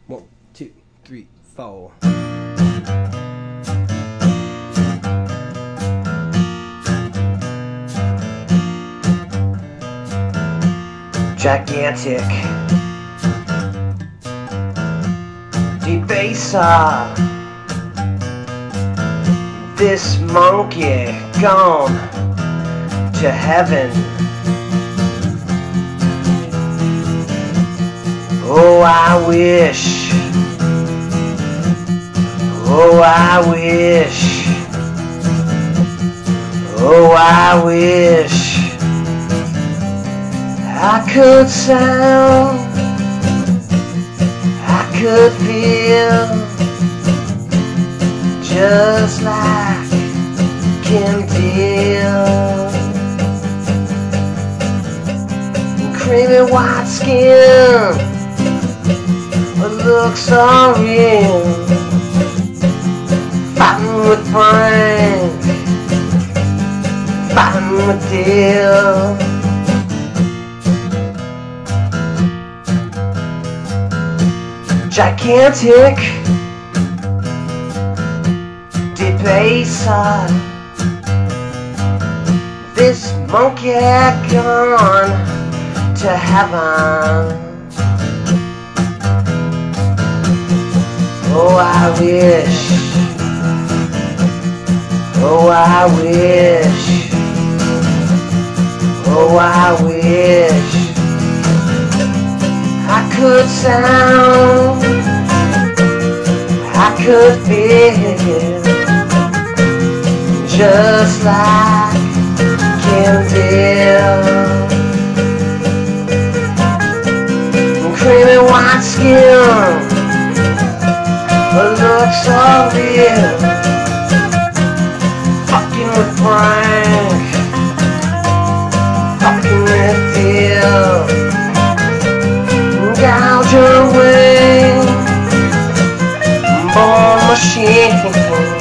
1, 2, 3, 4. Gigantic debaser, this monkey gone to heaven. Oh, I wish, oh, I wish, oh, I wish I could sound, I could feel just like Kim Deal. Creamy white skin, it looks so real. Fighting with Frank, fighting with Deal. Gigantic debaser, this monkey gone to heaven. Oh, I wish, oh, I wish, oh, I wish I could sound, I could feel just like Kim Deal. Creamy white skin, it looks so real. Fucking with Frank, fucking with Deal. Gouge away, born machine.